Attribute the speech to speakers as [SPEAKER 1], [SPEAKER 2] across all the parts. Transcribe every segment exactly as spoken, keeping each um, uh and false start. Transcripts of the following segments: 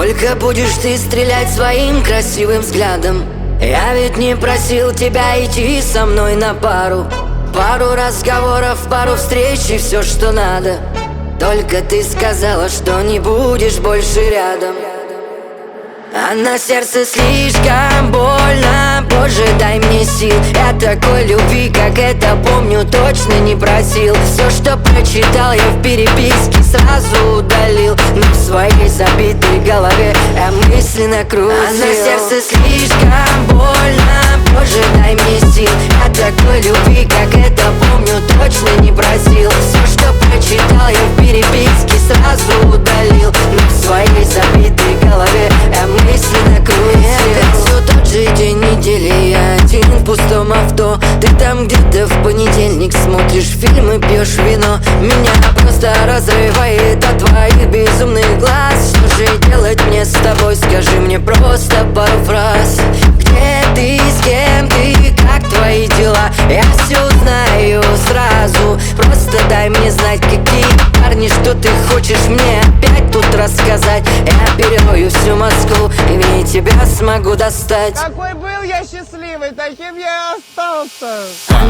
[SPEAKER 1] Только будешь ты стрелять своим красивым взглядом. Я ведь не просил тебя идти со мной на пару. Пару разговоров, пару встреч и все, что надо. Только ты сказала, что не будешь больше рядом. А на сердце слишком больно. Боже, дай мне сил. Я такой любви, как это помню, точно не просил. Все, что прочитал, я в переписке сразу удалил. Но в своей забитой голове я мысленно крутил. А на сердце слишком больно. Боже, дай мне сил. Я такой любви, как это помню, точно не просил. Все, что прочитал, я в переписке сразу удалил. Но в своей забитой голове я мысленно крутил. Это все тот же день недели, я один в пустом авто. Ты там где-то в понедельник смотришь фильм и пьешь вино. Меня просто разрывает от твоих безумных глаз. Что же делать мне с тобой, скажи мне просто пару фраз. Где ты, с кем ты, как твои дела? Я все знаю сразу. Просто дай мне знать, какие парни, что ты хочешь мне опять тут рассказать. Я перерою всю Москву и в ней тебя смогу достать.
[SPEAKER 2] Какой был я счастливый, таким я и остался.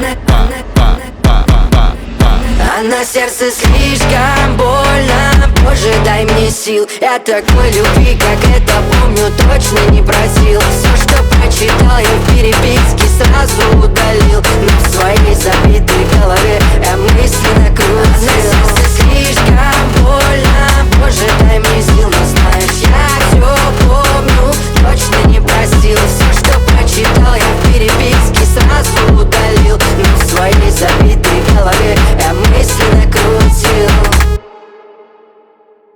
[SPEAKER 1] А на сердце слишком больно. Боже, дай мне сил. Я такой любви, как это помню, точно не просил. Все, что прочитал, я в переписке сразу удалил. Но в своей забитой голове я мысленно крутил. А на сердце слишком больно. Боже,